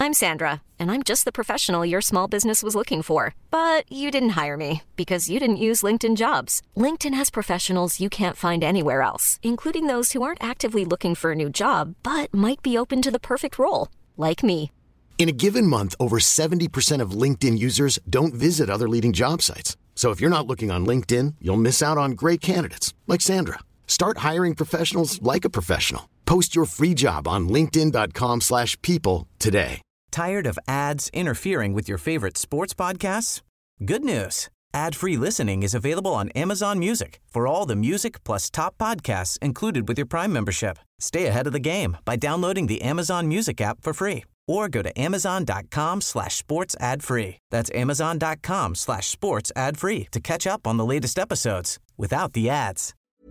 I'm Sandra, and I'm just the professional your small business was looking for. But you didn't hire me because you didn't use LinkedIn Jobs. LinkedIn has professionals you can't find anywhere else, including those who aren't actively looking for a new job, but might be open to the perfect role, like me. In a given month, over 70% of LinkedIn users don't visit other leading job sites. So if you're not looking on LinkedIn, you'll miss out on great candidates like Sandra. Start hiring professionals like a professional. Post your free job on linkedin.com/people today. Tired of ads interfering with your favorite sports podcasts? Good news. Ad-free listening is available on Amazon Music for all the music plus top podcasts included with your Prime membership. Stay ahead of the game by downloading the Amazon Music app for free or go to amazon.com/sports ad free. That's amazon.com/sports ad free to catch up on the latest episodes without the ads.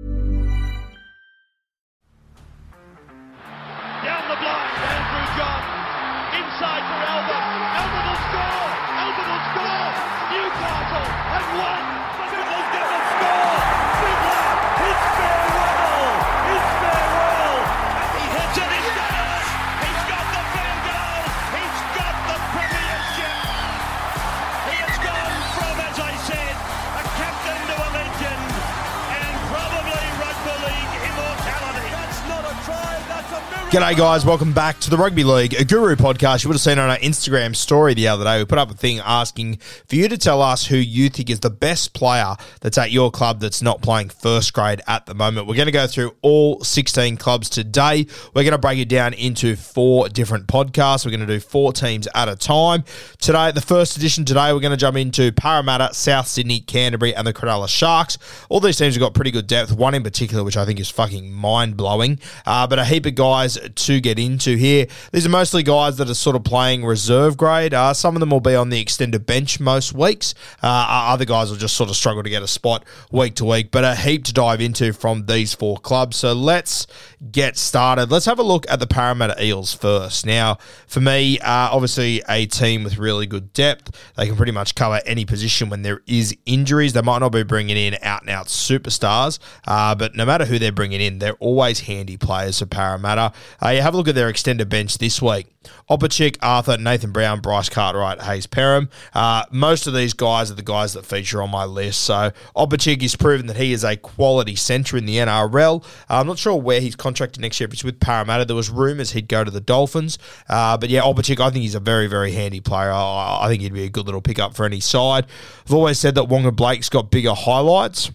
Down the blind, Andrew John. Inside for Albert. Albert will score. Albert will score. Newcastle have won. Fiddler's going to score. Fiddler, it's farewell. It's farewell. And he hits it. He's got it. He's got the field goal. He's got the premiership. He has gone from, as I said, a captain to a legend and probably rugby league immortality. That's not a try. That's a miracle. G'day guys, welcome back to the Rugby League Guru podcast. You would have seen on our Instagram story the other day, we put up a thing asking for you to tell us who you think is the best player that's at your club that's not playing first grade at the moment. We're going to go through all 16 clubs today. We're going to break it down into 4 different podcasts. We're going to do 4 teams at a time. Today, the first edition today, we're going to jump into Parramatta, South Sydney, Canterbury and the Cronulla Sharks. All these teams have got pretty good depth, one in particular which I think is fucking mind-blowing, but a heap of guys to get into here. These are mostly guys that are sort of playing reserve grade. Some of them will be on the extended bench most weeks. Other guys will just sort of struggle to get a spot week to week, but a heap to dive into from these 4 clubs. So let's get started. Let's have a look at the Parramatta Eels first. Now, for me, obviously a team with really good depth. They can pretty much cover any position when there is injuries. They might not be bringing in out-and-out superstars, but no matter who they're bringing in, they're always handy players for Parramatta. You have a look at their extended bench this week. Opachik, Arthur, Nathan Brown, Bryce Cartwright, Hayes Perham. Most of these guys are the guys that feature on my list. So Opachik has proven that he is a quality centre in the NRL. I'm not sure where he's contracted next year. If he's with Parramatta, there was rumours he'd go to the Dolphins. But yeah, Opachik, I think he's a very, very handy player. I think he'd be a good little pickup for any side. I've always said that Wonga Blake's got bigger highlights.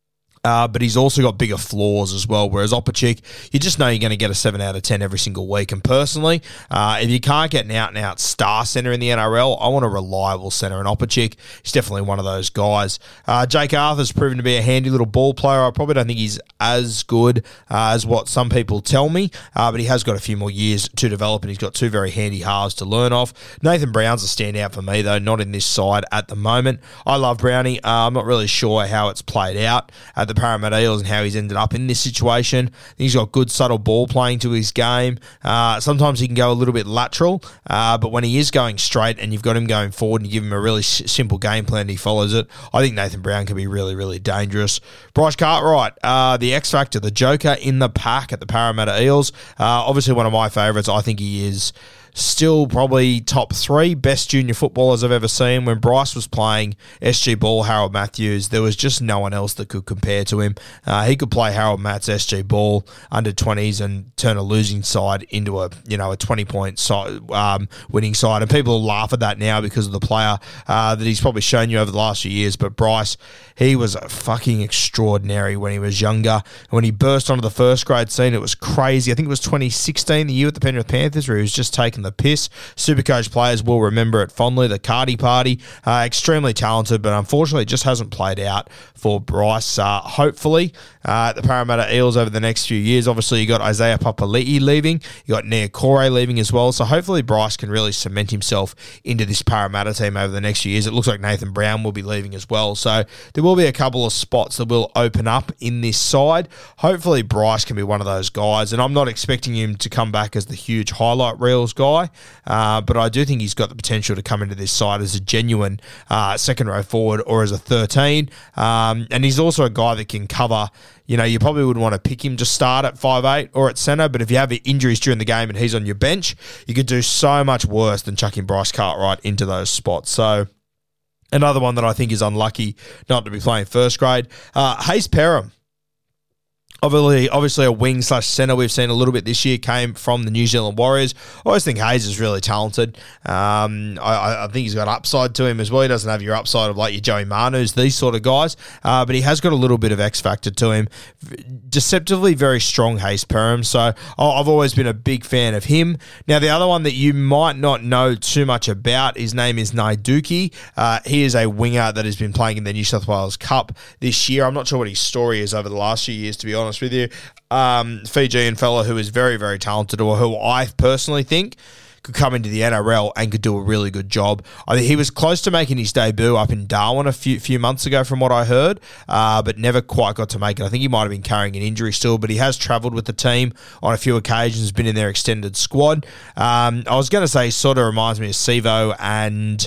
But he's also got bigger flaws as well, whereas Opachik, you just know you're going to get a 7 out of 10 every single week. And personally, if you can't get an out-and-out star centre in the NRL, I want a reliable centre, and Opachik is definitely one of those guys. Jake Arthur's proven to be a handy little ball player. I probably don't think he's as good as what some people tell me, but he has got a few more years to develop, and he's got 2 very handy halves to learn off. Nathan Brown's a standout for me, though, not in this side at the moment. I love Brownie. I'm not really sure how it's played out at the Parramatta Eels and how he's ended up in this situation. He's got good subtle ball playing to his game. Sometimes he can go a little bit lateral, but when he is going straight and you've got him going forward and you give him a really simple game plan and he follows it, I think Nathan Brown can be really, really dangerous. Bryce Cartwright, the X Factor, the Joker in the pack at the Parramatta Eels. Obviously one of my favourites. I think he is still probably top 3 best junior footballers I've ever seen. When Bryce was playing SG Ball, Harold Matthews, there was just no one else that could compare to him. He could play Harold Matt's SG Ball under 20s and turn a losing side into a 20-point winning side. And people laugh at that now because of the player that he's probably shown you over the last few years. But Bryce, he was fucking extraordinary when he was younger. When he burst onto the first grade scene, it was crazy. I think it was 2016, the year at the Penrith Panthers, where he was just taking the piss. Supercoach players will remember it fondly. The Cardi Party, extremely talented, but unfortunately it just hasn't played out for Bryce. Hopefully, the Parramatta Eels over the next few years, obviously you got Isaiah Papali'i leaving, you got Nia Corey leaving as well, so hopefully Bryce can really cement himself into this Parramatta team over the next few years. It looks like Nathan Brown will be leaving as well, so there will be a couple of spots that will open up in this side. Hopefully Bryce can be one of those guys, and I'm not expecting him to come back as the huge highlight reels guy. guy, but I do think he's got the potential to come into this side as a genuine second row forward or as a 13. And he's also a guy that can cover. You probably wouldn't want to pick him to start at 5'8" or at centre, but if you have injuries during the game and he's on your bench, you could do so much worse than chucking Bryce Cartwright into those spots. So another one that I think is unlucky not to be playing first grade. Hayes Perham. Obviously a wing/centre we've seen a little bit this year came from the New Zealand Warriors. I always think Hayes is really talented. I think he's got upside to him as well. He doesn't have your upside of like your Joey Manus, these sort of guys, but he has got a little bit of X factor to him. Deceptively very strong, Hayes Perham. So I've always been a big fan of him. Now the other one that you might not know too much about, his name is Naiduki. He is a winger that has been playing in the New South Wales Cup this year. I'm not sure what his story is over the last few years, to be honest with you. Fijian fella who is very, very talented, or who I personally think could come into the NRL and could do a really good job. I think he was close to making his debut up in Darwin a few months ago from what I heard, but never quite got to make it. I think he might have been carrying an injury still, but he has travelled with the team on a few occasions, been in their extended squad. I was going to say he sort of reminds me of Sivo and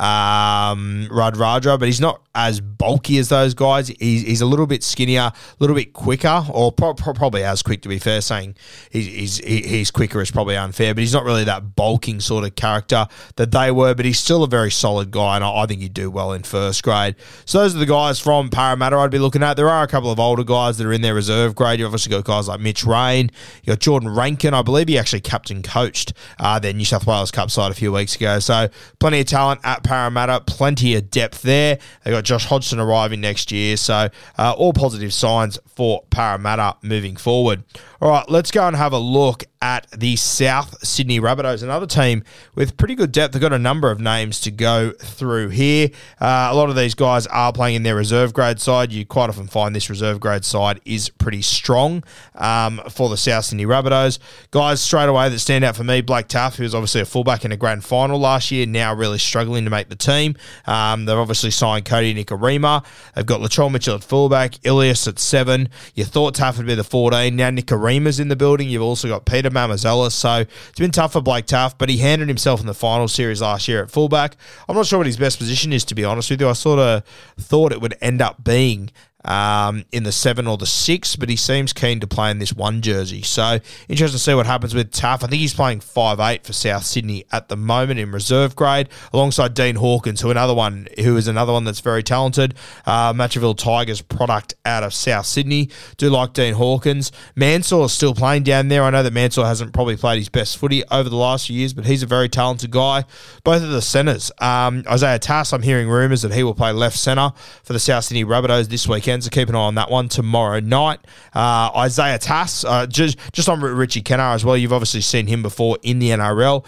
Radradra, but he's not as bulky as those guys. He's a little bit skinnier, a little bit quicker, or probably as quick, to be fair. Saying he's quicker is probably unfair, but he's not really that bulking sort of character that they were, but he's still a very solid guy, and I think he'd do well in first grade. So those are the guys from Parramatta I'd be looking at. There are a couple of older guys that are in their reserve grade. You've obviously got guys like Mitch Rain. You got Jordan Rankin. I believe he actually captain coached their New South Wales Cup side a few weeks ago. So plenty of talent at Parramatta, plenty of depth there. They got Josh Hodgson arriving next year, so all positive signs for Parramatta moving forward. All right, let's go and have a look at the South Sydney Rabbitohs, another team with pretty good depth. They've got a number of names to go through here. A lot of these guys are playing in their reserve grade side. You quite often find this reserve grade side is pretty strong for the South Sydney Rabbitohs. Guys straight away that stand out for me, Blake Taaffe, who was obviously a fullback in a grand final last year, now really struggling to make the team. They've obviously signed Cody Nikorima. They've got Latrell Mitchell at fullback, Ilias at 7. You thought Taaffe would be the 14. Now Nikorima's in the building. You've also got Peter Mamazella. So it's been tough for Blake Taaffe, but he handed himself in the final series last year at fullback. I'm not sure what his best position is, to be honest with you. I sort of thought it would end up being in the 7 or the 6, but he seems keen to play in this 1 jersey. So interesting to see what happens with Taaffe. I think he's playing 5'8" for South Sydney at the moment in reserve grade, alongside Dean Hawkins, who is another one that's very talented. Matraville Tigers product out of South Sydney. Do like Dean Hawkins. Mansour's still playing down there. I know that Mansour hasn't probably played his best footy over the last few years, but he's a very talented guy. Both of the centres. Isaiah Tass, I'm hearing rumours that he will play left centre for the South Sydney Rabbitohs this weekend, so keep an eye on that one tomorrow night. Isaiah Tass, just on Richie Kennar as well. You've obviously seen him before in the NRL.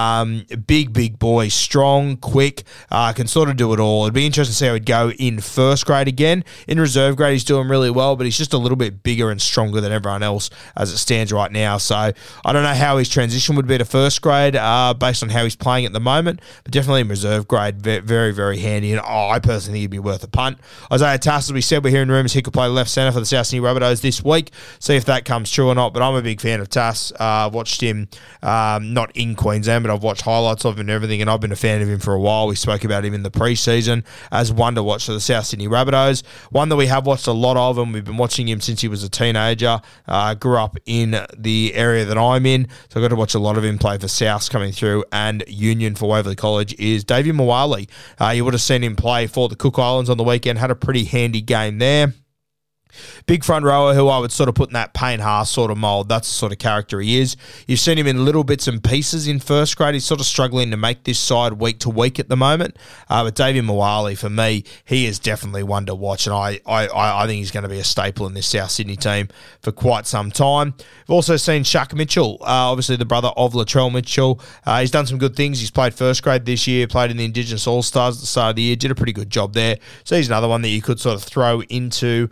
Big boy, strong, quick, can sort of do it all. It'd be interesting to see how he'd go in first grade again. In reserve grade, he's doing really well, but he's just a little bit bigger and stronger than everyone else as it stands right now. So I don't know how his transition would be to first grade based on how he's playing at the moment, but definitely in reserve grade, very, very handy. And I personally think he'd be worth a punt. Isaiah Tass, as we said, we're hearing rumours he could play left centre for the South Sydney Rabbitohs this week. See if that comes true or not, but I'm a big fan of Tass. I've watched him not in Queensland, but I've watched highlights of him and everything, and I've been a fan of him for a while. We spoke about him in the pre-season as one to watch for the South Sydney Rabbitohs. One that we have watched a lot of, and we've been watching him since he was a teenager. Grew up in the area that I'm in, so I got to watch a lot of him play for Souths coming through and Union for Waverley College, is Davey Moale. You would have seen him play for the Cook Islands on the weekend, had a pretty handy game there. Big front rower who I would sort of put in that Payne Haas sort of mould. That's the sort of character he is. You've seen him in little bits and pieces in first grade. He's sort of struggling to make this side week to week at the moment. But Davey Moale, for me, he is definitely one to watch, and I think he's going to be a staple in this South Sydney team for quite some time. We've also seen Shaq Mitchell, obviously the brother of Latrell Mitchell. He's done some good things. He's played first grade this year, played in the Indigenous All-Stars at the start of the year, did a pretty good job there. So he's another one that you could sort of throw into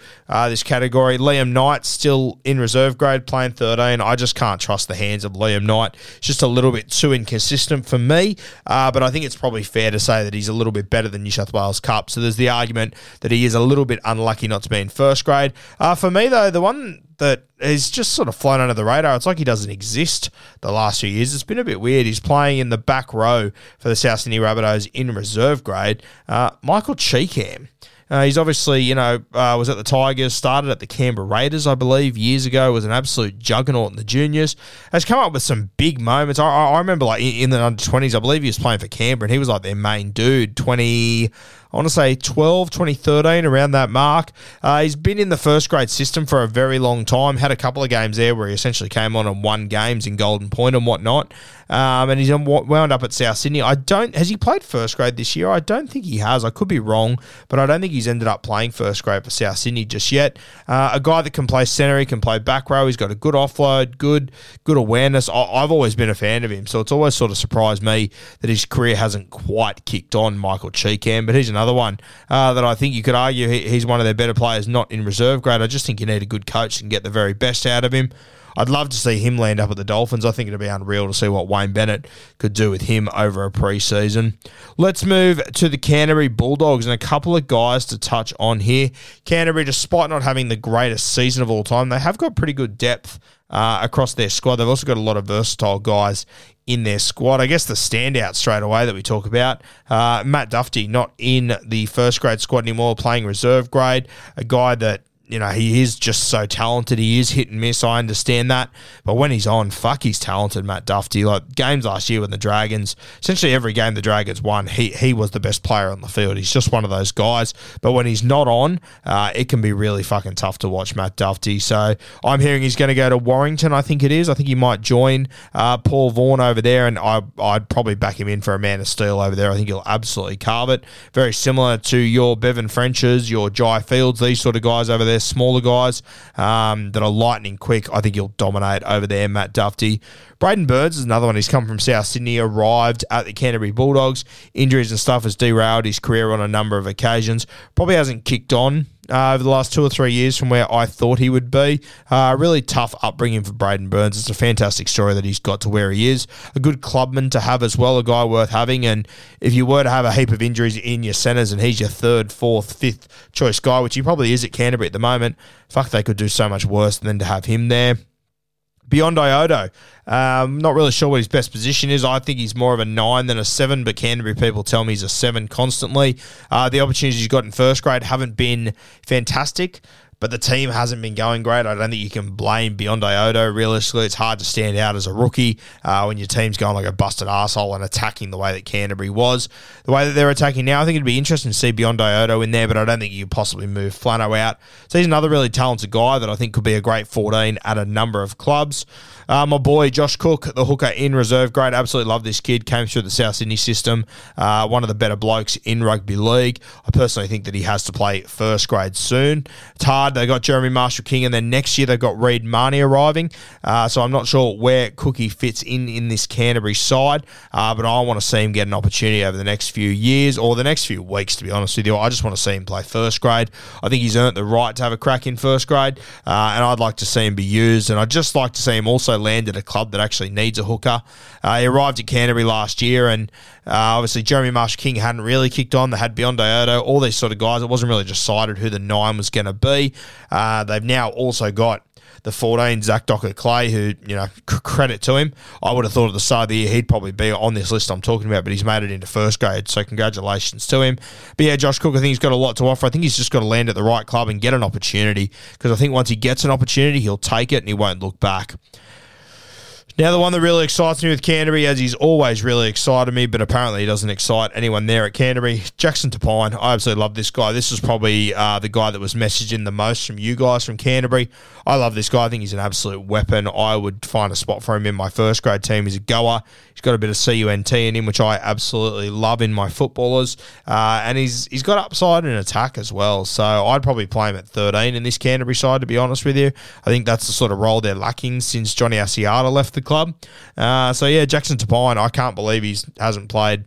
this category. Liam Knight still in reserve grade, playing 13. I just can't trust the hands of Liam Knight. It's just a little bit too inconsistent for me, but I think it's probably fair to say that he's a little bit better than New South Wales Cup. So there's the argument that he is a little bit unlucky not to be in first grade. For me, though, the one that has just sort of flown under the radar, it's like he doesn't exist the last few years. It's been a bit weird. He's playing in the back row for the South Sydney Rabbitohs in reserve grade. Michael Cheekham. He's obviously, was at the Tigers, started at the Canberra Raiders, I believe, years ago, was an absolute juggernaut in the juniors. Has come up with some big moments. I remember, like, in the under-20s, I believe he was playing for Canberra, and he was, like, their main dude, 2013, around that mark. He's been in the first grade system for a very long time, had a couple of games there where he essentially came on and won games in Golden Point and whatnot. And he's wound up at South Sydney. Has he played first grade this year? I don't think he has. I could be wrong, but I don't think he's ended up playing first grade for South Sydney just yet. A guy that can play centre, he can play back row, he's got a good offload, good awareness. I've always been a fan of him, so it's always sort of surprised me that his career hasn't quite kicked on, Michael Cheekham, but he's another one that I think you could argue he's one of their better players, not in reserve grade. I just think you need a good coach and get the very best out of him. I'd love to see him land up at the Dolphins. I think it'd be unreal to see what Wayne Bennett could do with him over a pre-season. Let's move to the Canterbury Bulldogs and a couple of guys to touch on here. Canterbury, despite not having the greatest season of all time, they have got pretty good depth across their squad. They've also got a lot of versatile guys in their squad. I guess the standout straight away that we talk about, Matt Duffy, not in the first grade squad anymore, playing reserve grade, a guy that, he is just so talented. He is hit and miss. I understand that. But when he's on, he's talented, Matt Duffy. Like, games last year with the Dragons, essentially every game the Dragons won, he was the best player on the field. He's just one of those guys. But when he's not on, it can be really fucking tough to watch Matt Duffy. So I'm hearing he's going to go to Warrington, I think it is. I think he might join Paul Vaughan over there, and I'd probably back him in for a man of steel over there. I think he'll absolutely carve it. Very similar to your Bevan Frenches, your Jai Fields, these sort of guys over there. Smaller guys that are lightning quick. I think he'll dominate over there, Matt Duffy. Braden Burns is another one. He's come from South Sydney, arrived at the Canterbury Bulldogs. Injuries and stuff has derailed his career on a number of occasions. Probably hasn't kicked on over the last 2 or 3 years from where I thought he would be. Really tough upbringing for Braden Burns. It's a fantastic story that he's got to where he is. A good clubman to have as well, a guy worth having. And if you were to have a heap of injuries in your centres and he's your third, fourth, fifth choice guy, which he probably is at Canterbury at the moment, they could do so much worse than to have him there. Beyond Iodo, not really sure what his best position is. I think he's more of a 9 than a 7, but Canterbury people tell me he's a 7 constantly. The opportunities he's got in first grade haven't been fantastic, but the team hasn't been going great. I don't think you can blame Beyond Iodo. Realistically, it's hard to stand out as a rookie when your team's going like a busted arsehole and attacking the way that Canterbury was. The way that they're attacking now, I think it'd be interesting to see Beyond Iodo in there, but I don't think you could possibly move Flano out. So he's another really talented guy that I think could be a great 14 at a number of clubs. My boy Josh Cook, the hooker in reserve grade, absolutely love this kid. Came through the South Sydney system, one of the better blokes in rugby league. I personally think that he has to play first grade soon. It's hard. They got Jeremy Marshall-King, and then next year they've got Reid Marnie arriving. So I'm not sure where Cookie fits in this Canterbury side, but I want to see him get an opportunity over the next few years or the next few weeks, to be honest with you. I just want to see him play first grade. I think he's earned the right to have a crack in first grade, and I'd like to see him be used, and I'd just like to see him also land at a club that actually needs a hooker. He arrived at Canterbury last year, and obviously Jeremy Marshall-King hadn't really kicked on. They had Beyond Iodo, all these sort of guys. It wasn't really decided who the 9 was going to be. They've now also got the 14, Zach Docker-Clay, who, credit to him. I would have thought at the start of the year he'd probably be on this list I'm talking about, but he's made it into first grade, so congratulations to him. But yeah, Josh Cook, I think he's got a lot to offer. I think he's just got to land at the right club and get an opportunity, because I think once he gets an opportunity, he'll take it and he won't look back. Now, the one that really excites me with Canterbury, as he's always really excited me, but apparently he doesn't excite anyone there at Canterbury, Jackson Tapine. I absolutely love this guy. This is probably the guy that was messaged in the most from you guys from Canterbury. I love this guy. I think he's an absolute weapon. I would find a spot for him in my first grade team. He's a goer. He's got a bit of CUNT in him, which I absolutely love in my footballers. And he's got upside and attack as well. So I'd probably play him at 13 in this Canterbury side, to be honest with you. I think that's the sort of role they're lacking since Johnny Asiata left the club. So yeah, Jackson Tapine, I can't believe he hasn't played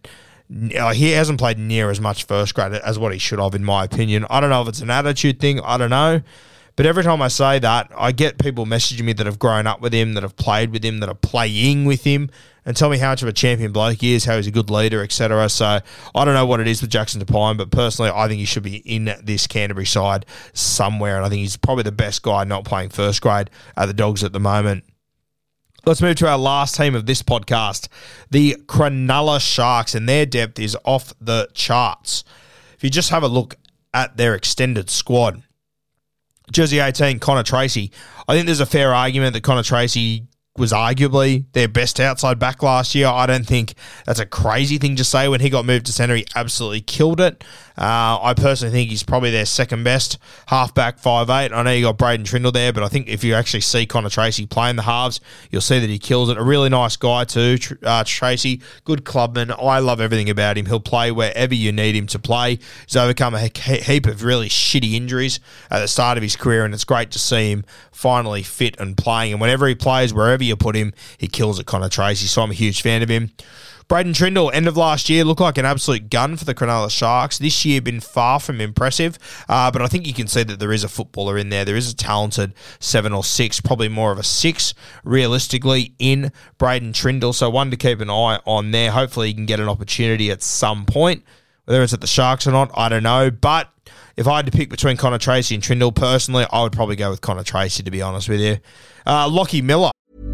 near as much first grade as what he should have, in my opinion. I don't know if it's an attitude thing. I don't know. But every time I say that, I get people messaging me that have grown up with him, that have played with him, that are playing with him, and tell me how much of a champion bloke he is, how he's a good leader, etc. So I don't know what it is with Jackson Tapine, but personally, I think he should be in this Canterbury side somewhere, and I think he's probably the best guy not playing first grade at the Dogs at the moment. Let's move to our last team of this podcast, the Cronulla Sharks, and their depth is off the charts. If you just have a look at their extended squad, Jersey 18, Connor Tracy. I think there's a fair argument that Connor Tracy was arguably their best outside back last year. I don't think that's a crazy thing to say. When he got moved to centre, he absolutely killed it. I personally think he's probably their second best halfback, 5'8". I know you got Braden Trindle there, but I think if you actually see Connor Tracy playing the halves, you'll see that he kills it. A really nice guy too, Tracy. Good clubman. I love everything about him. He'll play wherever you need him to play. He's overcome a heap of really shitty injuries at the start of his career, and it's great to see him finally fit and playing. And whenever he plays, wherever you put him, he kills it, Connor Tracy. So I'm a huge fan of him. Braden Trindle, end of last year, looked like an absolute gun for the Cronulla Sharks. This year been far from impressive, but I think you can see that there is a footballer in there. There is a talented 7 or 6, probably more of a 6, realistically, in Braden Trindle. So one to keep an eye on there. Hopefully he can get an opportunity at some point. Whether it's at the Sharks or not, I don't know. But if I had to pick between Connor Tracy and Trindle, personally, I would probably go with Connor Tracy, to be honest with you. Lockie Miller.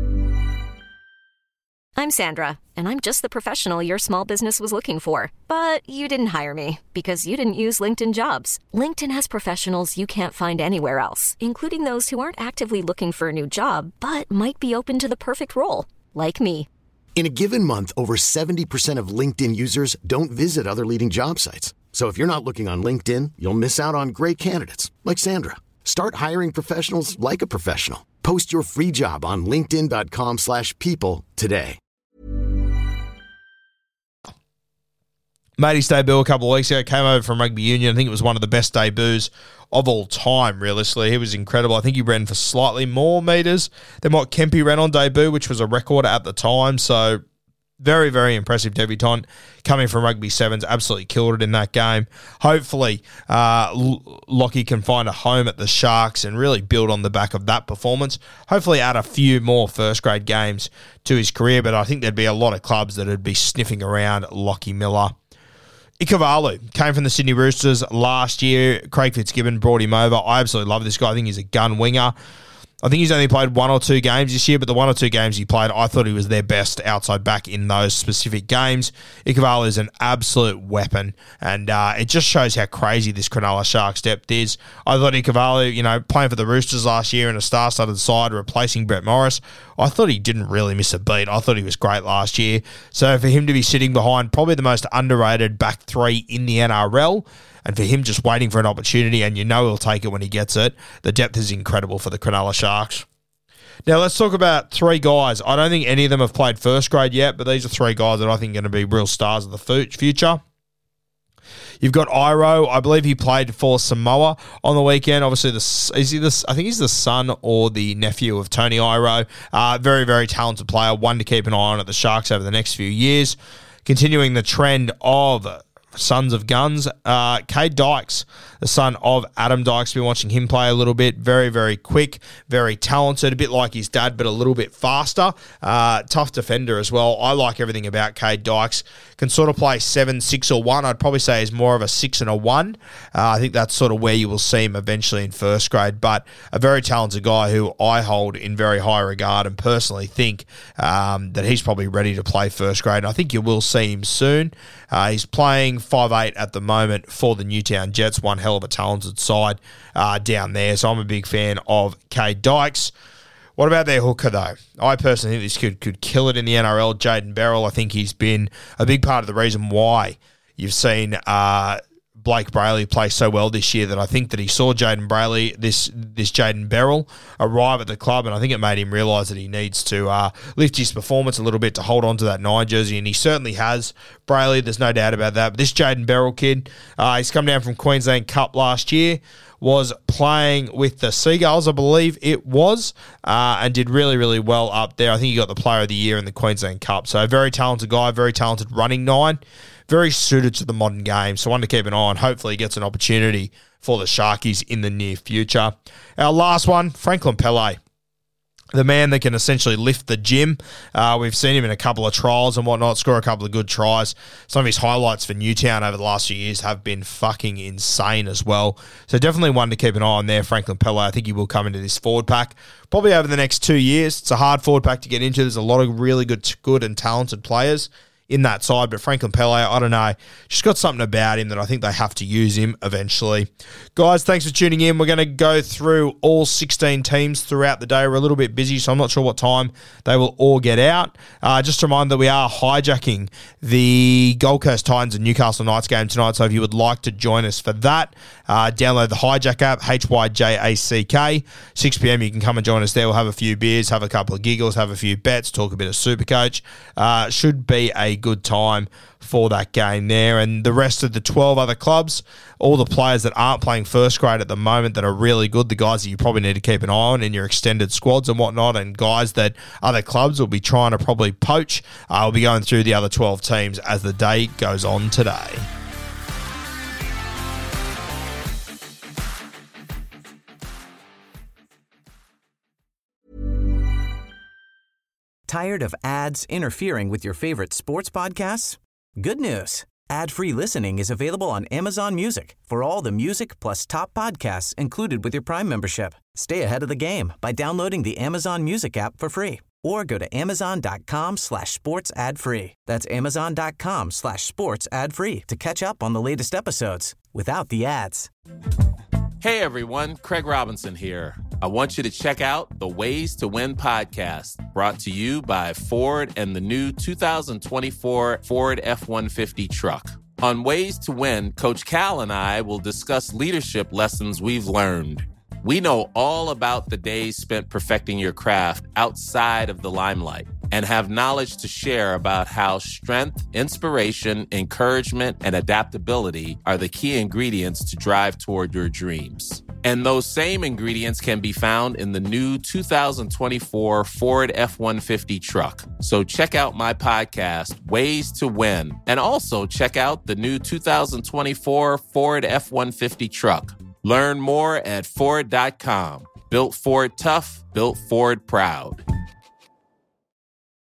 I'm Sandra, and I'm just the professional your small business was looking for. But you didn't hire me because you didn't use LinkedIn Jobs. LinkedIn has professionals you can't find anywhere else, including those who aren't actively looking for a new job, but might be open to the perfect role, like me. In a given month, over 70% of LinkedIn users don't visit other leading job sites. So if you're not looking on LinkedIn, you'll miss out on great candidates like Sandra. Start hiring professionals like a professional. Post your free job on linkedin.com/people today. Made his debut a couple of weeks ago, came over from rugby union. I think it was one of the best debuts of all time, realistically. He was incredible. I think he ran for slightly more metres than what Kempy ran on debut, which was a record at the time. So very, very impressive debutant coming from rugby sevens. Absolutely killed it in that game. Hopefully, Lockie can find a home at the Sharks and really build on the back of that performance. Hopefully add a few more first-grade games to his career, but I think there'd be a lot of clubs that would be sniffing around Lockie Miller. Ikuvalu came from the Sydney Roosters last year. Craig Fitzgibbon brought him over. I absolutely love this guy. I think he's a gun winger. I think he's only played 1 or 2 games this year, but the 1 or 2 games he played, I thought he was their best outside back in those specific games. Ikuvalu is an absolute weapon, and it just shows how crazy this Cronulla Sharks depth is. I thought Ikuvalu, playing for the Roosters last year in a star-studded side, replacing Brett Morris, I thought he didn't really miss a beat. I thought he was great last year. So for him to be sitting behind probably the most underrated back 3 in the NRL, and for him just waiting for an opportunity, and he'll take it when he gets it, the depth is incredible for the Cronulla Sharks. Now, let's talk about 3 guys. I don't think any of them have played first grade yet, but these are 3 guys that I think are going to be real stars of the future. You've got Iro. I believe he played for Samoa on the weekend. Obviously, I think he's the son or the nephew of Tony Iro. Very, very talented player. One to keep an eye on at the Sharks over the next few years. Continuing the trend of Sons of Guns, Cade Dykes, the son of Adam Dykes. Been watching him play a little bit. Very, very quick, very talented, a bit like his dad, but a little bit faster. Tough defender as well. I like everything about Cade Dykes. Can sort of play 7, 6, or 1. I'd probably say he's more of a 6 and a 1. I think that's sort of where you will see him eventually in first grade, but a very talented guy who I hold in very high regard and personally think that he's probably ready to play first grade. And I think you will see him soon. He's playing 5'8" at the moment for the Newtown Jets, one hell of a talented side down there. So I'm a big fan of Cade Dykes. What about their hooker, though? I personally think this kid could kill it in the NRL. Jaden Beryl, I think he's been a big part of the reason why you've seen Blake Brayley play so well this year, that I think that he saw Jaden Brayley, this Jaden Beryl, arrive at the club, and I think it made him realise that he needs to lift his performance a little bit to hold on to that 9 jersey, and he certainly has. Brayley, there's no doubt about that. But this Jaden Beryl kid, he's come down from Queensland Cup last year, was playing with the Seagulls, I believe it was, and did really, really well up there. I think he got the Player of the Year in the Queensland Cup. So a very talented guy, very talented running 9, very suited to the modern game. So one to keep an eye on. Hopefully he gets an opportunity for the Sharkies in the near future. Our last one, Franklin Pele. The man that can essentially lift the gym. We've seen him in a couple of trials and whatnot, score a couple of good tries. Some of his highlights for Newtown over the last few years have been fucking insane as well. So definitely one to keep an eye on there, Franklin Pele. I think he will come into this forward pack probably over the next 2 years. It's a hard forward pack to get into. There's a lot of really good and talented players in that side, but Franklin Pele, I don't know, just got something about him that I think they have to use him eventually. Guys, thanks for tuning in. We're going to go through all 16 teams throughout the day. We're a little bit busy, so I'm not sure what time they will all get out. Just a reminder that we are hijacking the Gold Coast Titans and Newcastle Knights game tonight, so if you would like to join us for that, download the Hijack app, HYJACK. 6 p.m, you can come and join us there. We'll have a few beers, have a couple of giggles, have a few bets, talk a bit of Supercoach. Should be a good time for that game there. And the rest of the 12 other clubs, all the players that aren't playing first grade at the moment that are really good, the guys that you probably need to keep an eye on in your extended squads and whatnot, and guys that other clubs will be trying to probably poach. We'll be going through the other 12 teams as the day goes on today. Tired of ads interfering with your favorite sports podcasts? Good news. Ad-free listening is available on Amazon Music for all the music plus top podcasts included with your Prime membership. Stay ahead of the game by downloading the Amazon Music app for free or go to amazon.com/sports ad free. That's amazon.com/sports ad free to catch up on the latest episodes without the ads. Hey everyone, Craig Robinson here. I want you to check out the Ways to Win podcast, brought to you by Ford and the new 2024 Ford F-150 truck. On Ways to Win, Coach Cal and I will discuss leadership lessons we've learned. We know all about the days spent perfecting your craft outside of the limelight and have knowledge to share about how strength, inspiration, encouragement, and adaptability are the key ingredients to drive toward your dreams. And those same ingredients can be found in the new 2024 Ford F-150 truck. So check out my podcast, Ways to Win, and also check out the new 2024 Ford F-150 truck. Learn more at Ford.com. Built Ford tough, built Ford proud.